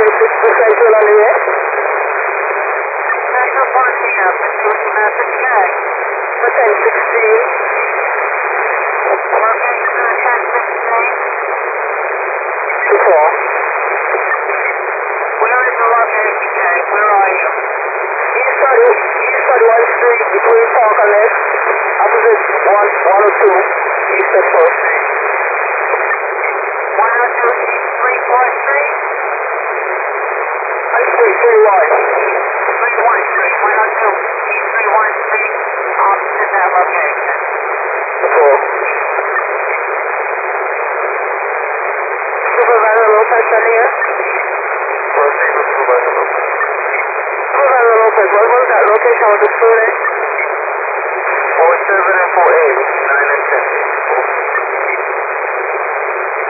Central on the way. Central parking up at 2 K. For 1016. Location at 1016. 2-4. Where is the location, Jay? Where are you? East of 1 street between Park and Lake. Opposite 102. East of 4th Street. 102 East 3-4 Street? 31. 3-1 Street. 102 East 3-1 Street. Opposite that location. 4. Supervisor Lopez on here. Supervisor Lopez, what was that location with the student? 47 and 48, 9 and 10.